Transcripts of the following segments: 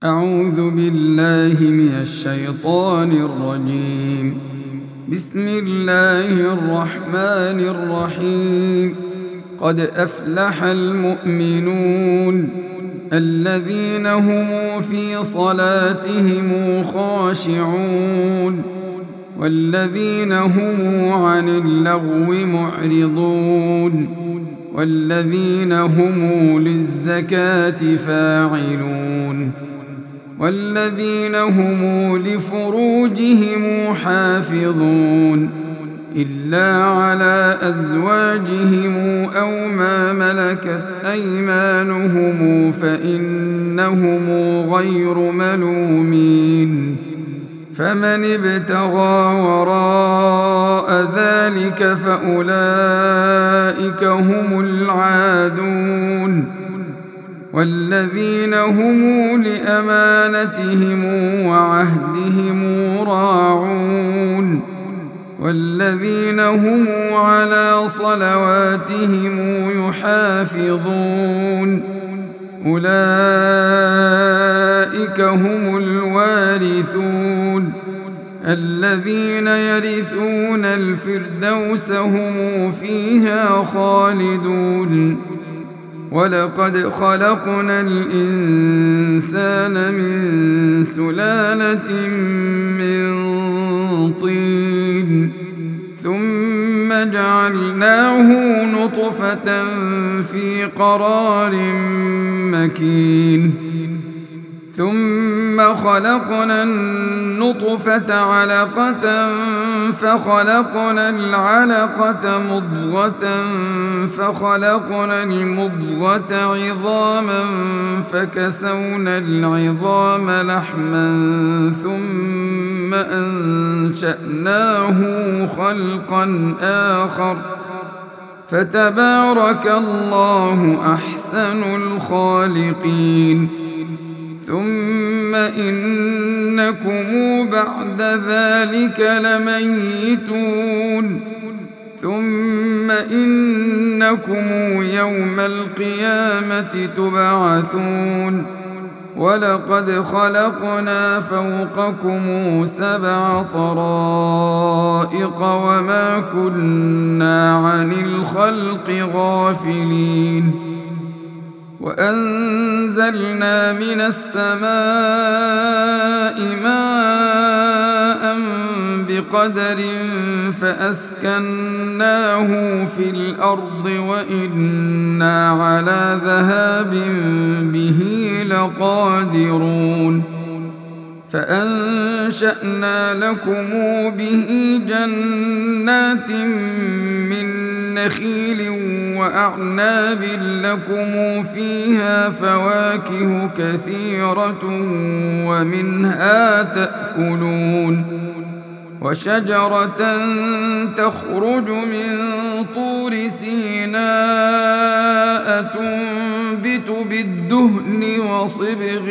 أعوذ بالله من الشيطان الرجيم. بسم الله الرحمن الرحيم. قد أفلح المؤمنون الذين هم في صلاتهم خاشعون والذين هم عن اللغو معرضون والذين هم للزكاة فاعلون والذين هم لفروجهم حافظون إلا على أزواجهم أو ما ملكت أيمانهم فإنهم غير ملومين فمن ابتغى وراء ذلك فأولئك هم العادون والذين هم لأمانتهم وعهدهم راعون والذين هم على صلواتهم يحافظون أولئك هم الوارثون الذين يرثون الفردوس هم فيها خالدون ولقد خلقنا الإنسان من سلالة من طين ثم جعلناه نطفة في قرار مكين ثم خلقنا النطفة علقة فخلقنا العلقة مضغة فخلقنا المضغة عظاما فكسونا العظام لحما ثم أنشأناه خلقا آخر فتبارك الله أحسن الخالقين ثم إنكم بعد ذلك لميتون ثم إنكم يوم القيامة تبعثون ولقد خلقنا فوقكم 7 طرائق وما كنا عن الخلق غافلين وأنزلنا من السماء ماء بقدر فأسكناه في الأرض وإنا على ذهاب به لقادرون فأنشأنا لكم به جنات من نخيل وأعناب لكم فيها فواكه كثيرة ومنها تأكلون وشجرة تخرج من طور سيناء تنبت بالدهن وصبغ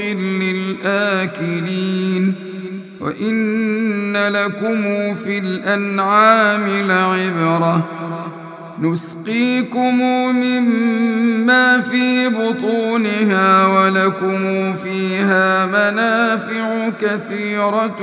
للآكلين وإن لكم في الأنعام لعبرة نسقيكم مما في بطونها ولكم فيها منافع كثيرة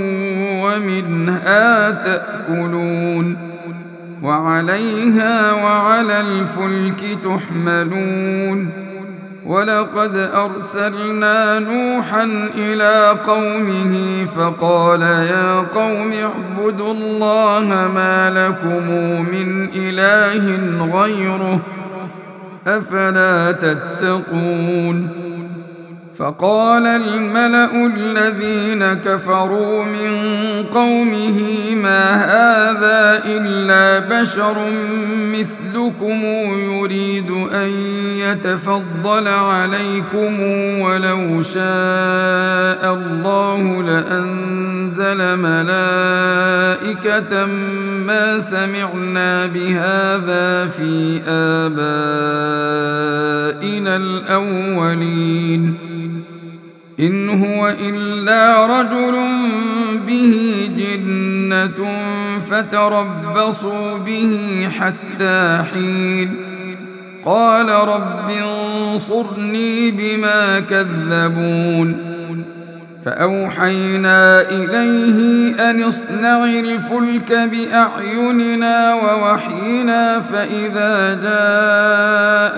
ومنها تأكلون وعليها وعلى الفلك تحملون ولقد أرسلنا نوحا إلى قومه فقال يا قوم اعبدوا الله ما لكم من إله غيره أفلا تتقون فقال الملأ الذين كفروا من قومه ما هذا إلا بشر مثلكم يريد أن يتفضل عليكم ولو شاء الله لأنزل ملائكة ما سمعنا بهذا في آبائنا الأولين إن هو إلا رجل به جنة فتربصوا به حتى حين قال رب انصرني بما كذبون فأوحينا إليه أن اصنع الفلك بأعيننا ووحينا فإذا جاء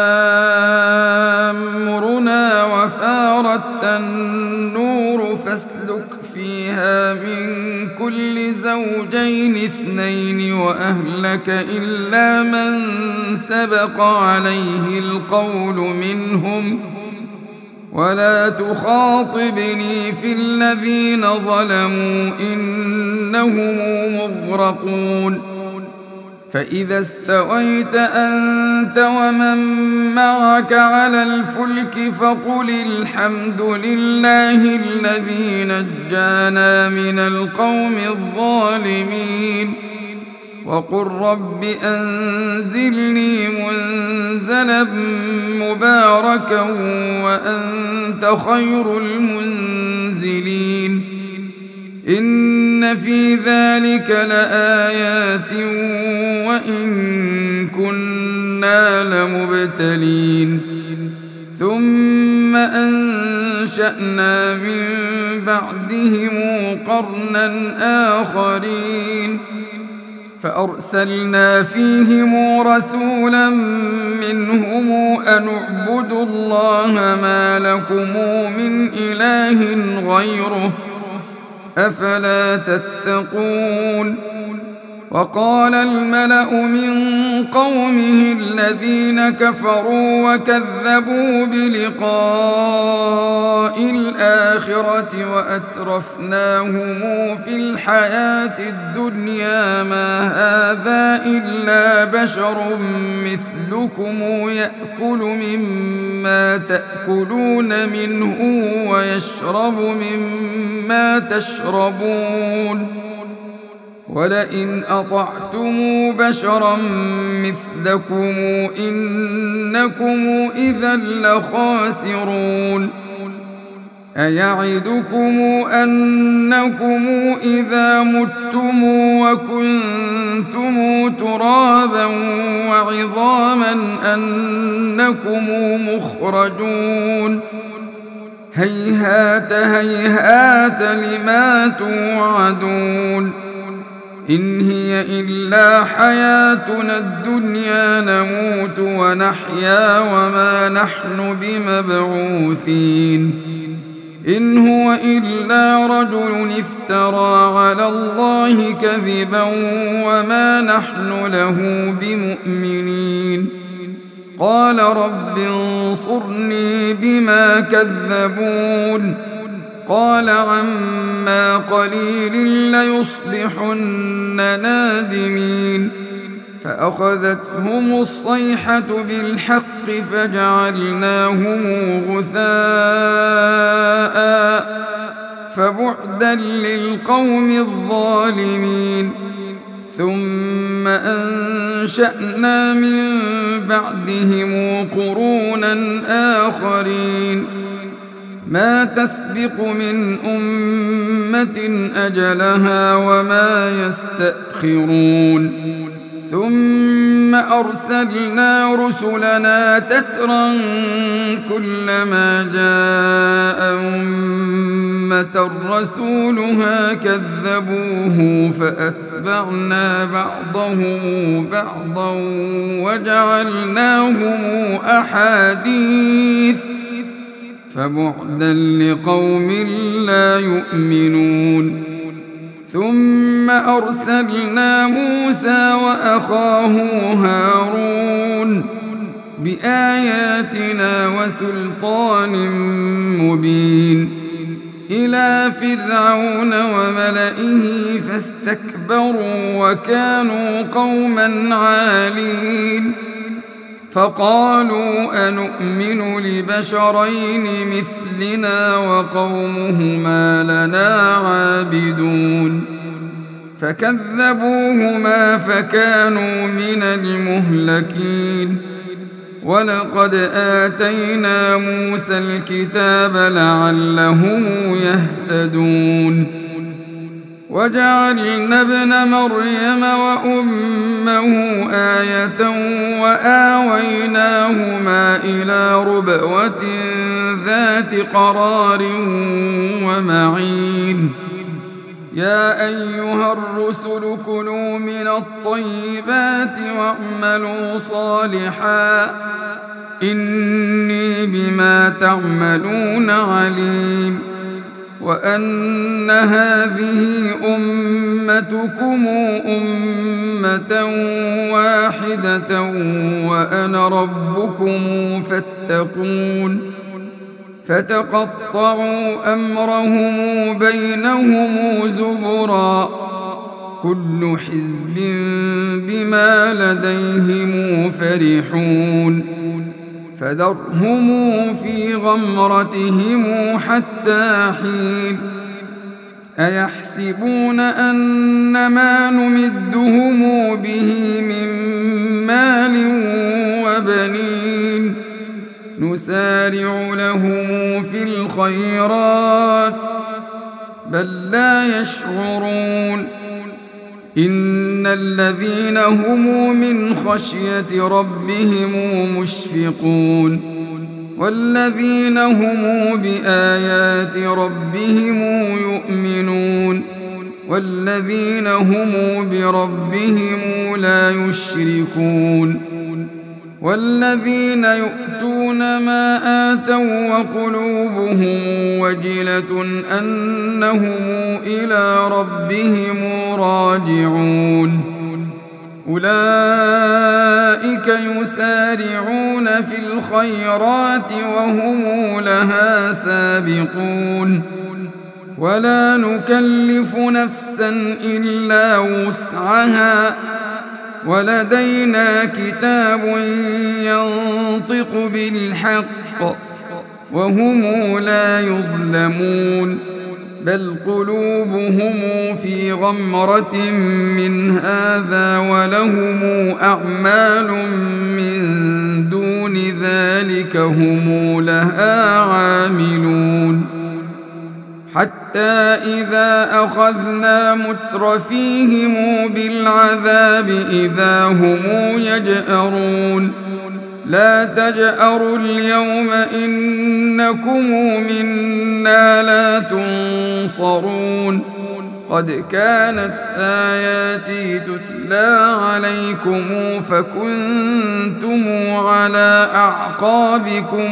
أمرنا وفارت النور فاسلك فيها من كل زوجين اثنين وأهلك إلا من سبق عليه القول منهم ولا تخاطبني في الذين ظلموا إنهم مغرقون فإذا استويت أنت ومن معك على الفلك فقل الحمد لله الذي نجانا من القوم الظالمين وقل رب أنزلني منزلا مباركا وأنت خير المنزلين إن في ذلك لآيات وإن كنا لمبتلين ثم أنشأنا من بعدهم قرنا آخرين فأرسلنا فيهم رسولا منهم أن اعبدوا الله ما لكم من إله غيره أفلا تتقون وقال الملأ من قومه الذين كفروا وكذبوا بلقاء الآخرة وأترفناهم في الحياة الدنيا ما هذا إلا بشر مثلكم يأكل مما تأكلون منه ويشرب مما تشربون ولئن أطعتم بشرا مثلكم إنكم إذا لخاسرون أيعدكم أنكم إذا متم وكنتم ترابا وعظاما أنكم مخرجون هيهات هيهات لما توعدون إن هي إلا حياتنا الدنيا نموت ونحيا وما نحن بمبعوثين إن هو إلا رجل افترى على الله كذبا وما نحن له بمؤمنين قال رب انصرني بما كذبون قال عما قليل ليصبحن نادمين فأخذتهم الصيحة بالحق فجعلناهم غثاء فبعدا للقوم الظالمين ثم أنشأنا من بعدهم قرونا آخرين ما تسبق من أمة أجلها وما يستأخرون ثم أرسلنا رسلنا تترا كلما جاء أمة رسولها كذبوه فأتبعنا بعضهم بعضا وجعلناهم أحاديث فبعدا لقوم لا يؤمنون ثم أرسلنا موسى وأخاه هارون بآياتنا وسلطان مبين إلى فرعون وملئه فاستكبروا وكانوا قوما عالين فقالوا أنؤمن لبشرين مثلنا وقومهما لنا عابدون فكذبوهما فكانوا من المهلكين ولقد آتينا موسى الكتاب لعلهم يهتدون وجعلنا ابن مريم وأمه آية وآويناهما إلى ربوة ذات قرار ومعين يا أيها الرسل كلوا من الطيبات واعملوا صالحا إني بما تعملون عليم وأن هذه أمتكم أمة واحدة وأنا ربكم فاتقون فتقطعوا أمرهم بينهم زبرا كل حزب بما لديهم فرحون فذرهم في غمرتهم حتى حين أيحسبون أن ما نمدهم به من مال وبنين نسارع لهم في الخيرات بل لا يشعرون إن الذين هم من خشية ربهم مشفقون والذين هم بآيات ربهم يؤمنون والذين هم بربهم لا يشركون والذين يؤتون ما آتوا وقلوبهم وجلة أنهم إلى ربهم راجعون أولئك يسارعون في الخيرات وهم لها سابقون ولا نكلف نفسا إلا وسعها ولدينا كتاب ينطق بالحق وهم لا يظلمون بل قلوبهم في غمرة من هذا ولهم أعمال من دون ذلك هم لها عاملون حتى إذا أخذنا مترفيهم بالعذاب إذا هم يجأرون لا تجأروا اليوم إنكم منا لا تنصرون قد كانت آياتي تتلى عليكم فكنتم على أعقابكم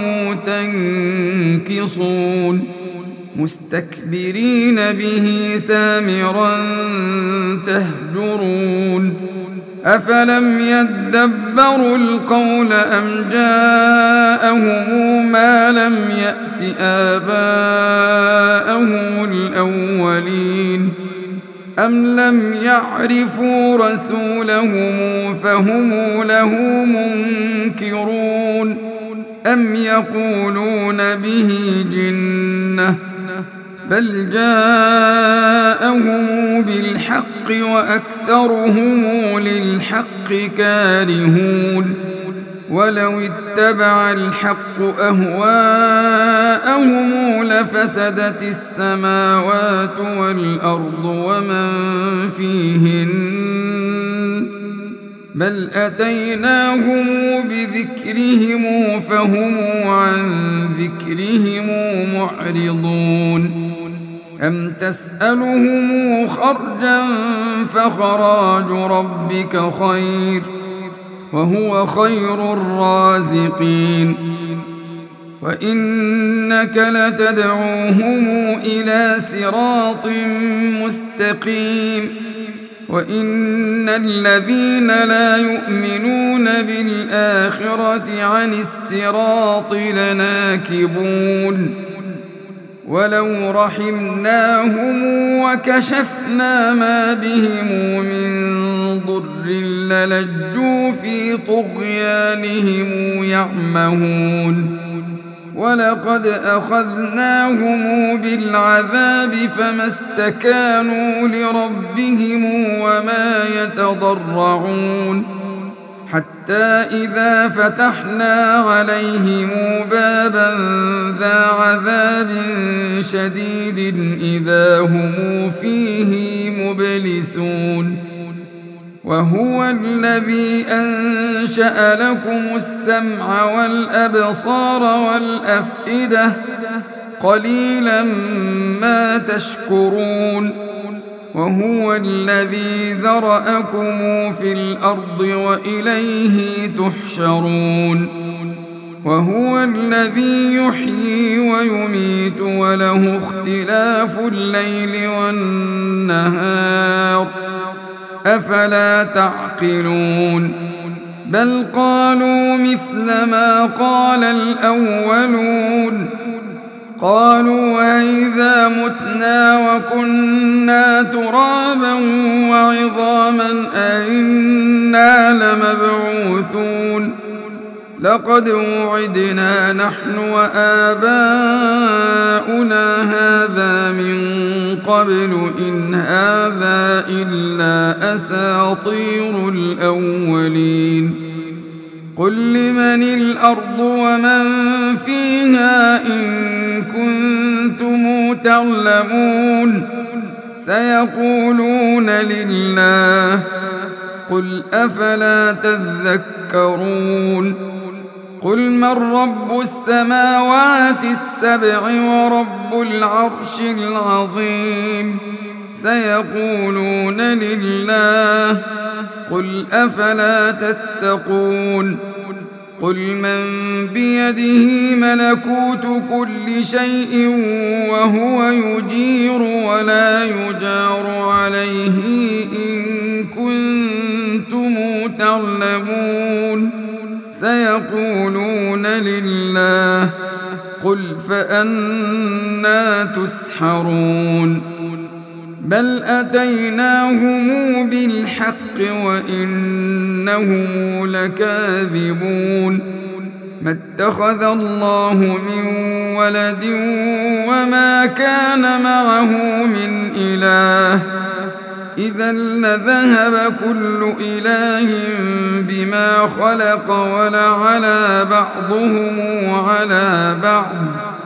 تنكصون مستكبرين به سامرا تهجرون أفلم يدبروا القول أم جاءهم ما لم يأت آباءهم الأولين أم لم يعرفوا رسولهم فهم له منكرون أم يقولون به جنة بل جاءهم بالحق وأكثرهم للحق كارهون ولو اتبع الحق أهواءهم لفسدت السماوات والأرض ومن فيهن بل أتيناهم بذكرهم فهم عن ذكرهم معرضون أم تسألهم خرجا فخراج ربك خير وهو خير الرازقين وإنك لتدعوهم إلى صراط مستقيم وإن الذين لا يؤمنون بالآخرة عن الصراط لناكبون ولو رحمناهم وكشفنا ما بهم من ضر للجوا في طغيانهم يعمهون ولقد أخذناهم بالعذاب فما استكانوا لربهم وما يتضرعون حتى إذا فتحنا عليهم بابا ذا عذاب شديد إذا هم فيه مبلسون وهو الذي أنشأ لكم السمع والأبصار والأفئدة قليلا ما تشكرون وهو الذي ذرأكم في الأرض وإليه تحشرون وهو الذي يحيي ويميت وله اختلاف الليل والنهار أفلا تعقلون بل قالوا مثل ما قال الأولون قالوا أإذا متنا وكنا ترابا وعظاما أإنا لمبعوثون لقد وعدنا نحن وآباؤنا هذا من قبل إن هذا إلا أساطير الأولين قل لمن الأرض ومن فيها إن كنتم تعلمون سيقولون لله قل أفلا تذكرون قل من رب السماوات السبع ورب العرش العظيم سيقولون لله قل أفلا تتقون قل من بيده ملكوت كل شيء وهو يجير ولا يجار عليه إن كنتم تعلمون سيقولون لله قل فأنى تسحرون بل أتيناهم بالحق وإنهم لكاذبون ما اتخذ الله من ولد وما كان معه من إله إذا لذهب كل إله بما خلق ولعلى بعضهم على بعض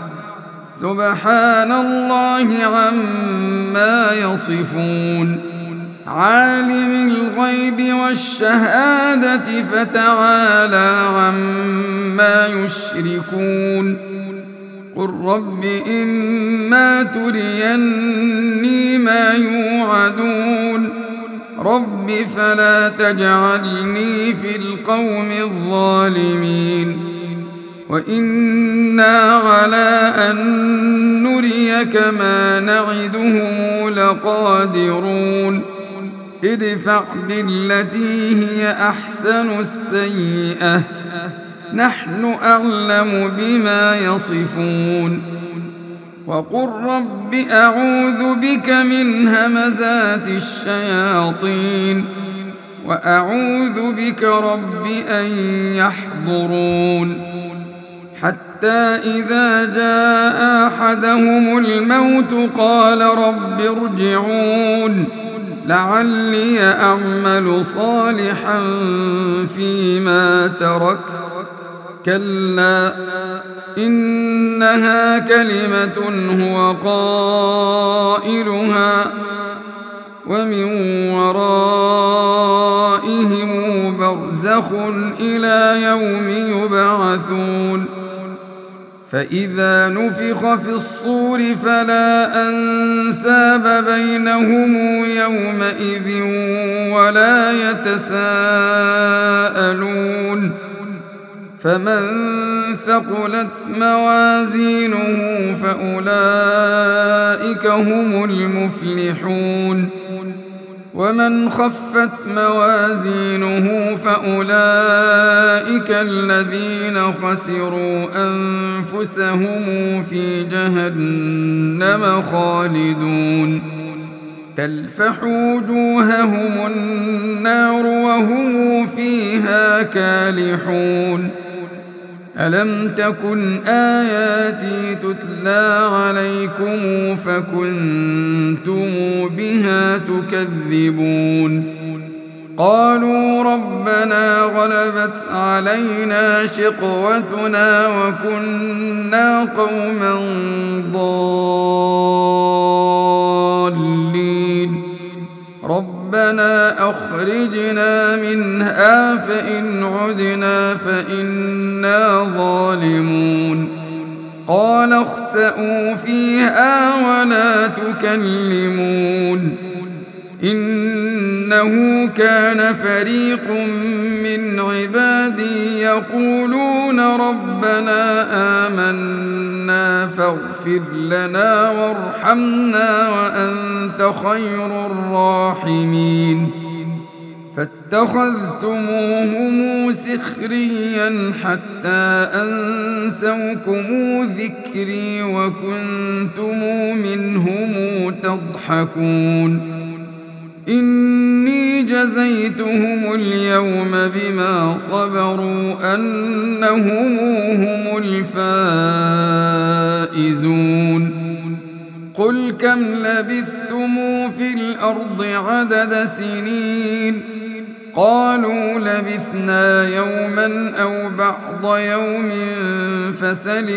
سبحان الله عما يصفون عالم الغيب والشهادة فتعالى عما يشركون قل رب إما تريني ما يوعدون رب فلا تجعلني في القوم الظالمين وإنا على أن نريك ما نعدهم لقادرون ادفع بالتي هي أحسن السيئة نحن أعلم بما يصفون وقل رب أعوذ بك من همزات الشياطين وأعوذ بك رب أن يحضرون حتى إذا جاء أحدهم الموت قال رب ارجعون لعلي أعمل صالحا فيما تركت كلا إنها كلمة هو قائلها ومن ورائهم برزخ إلى يوم يبعثون فإذا نفخ في الصور فلا أنساب بينهم يومئذ ولا يتساءلون فمن ثقلت موازينه فأولئك هم المفلحون ومن خفت موازينه فأولئك الذين خسروا أنفسهم في جهنم خالدون تلفح وجوههم النار وهم فيها كالحون ألم تكن آياتي تتلى عليكم فكنتم بها تكذبون قالوا ربنا غلبت علينا شقوتنا وكنا قوما ضالين ربنا أخرجنا منها فإن عدنا فإنا ظالمون قال اخسئوا فيها ولا تكلمون إنه كان فريق من عبادي يقولون ربنا آمنا فاغفر لنا وارحمنا وأنت خير الراحمين فاتخذتموهم سخريا حتى أنسوكم ذكري وكنتم منهم تضحكون إني جزيتهم اليوم بما صبروا أنهم هم الفائزون قل كم لبثتم في الأرض عدد سنين قالوا لبثنا يوما أو بعض يوم فسل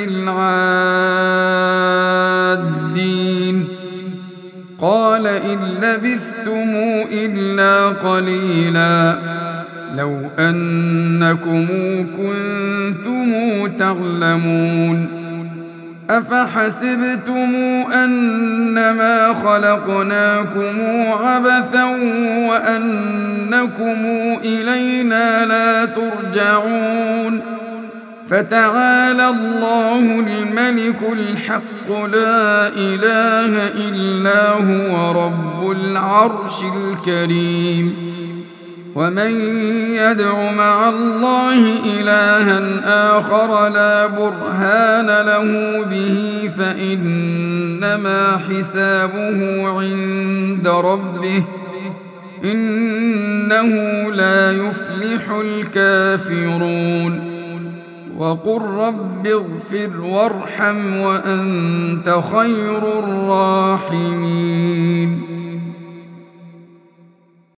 العادين قال إن لبثتم إلا قليلا لو أنكم كنتم تعلمون أفحسبتم أنما خلقناكم عبثا وأنكم إلينا لا ترجعون فتعالى الله الملك الحق لا إله إلا هو رب العرش الكريم ومن يدع مع الله إلها آخر لا برهان له به فإنما حسابه عند ربه إنه لا يفلح الكافرون وقل رب اغفر وارحم وأنت خير الراحمين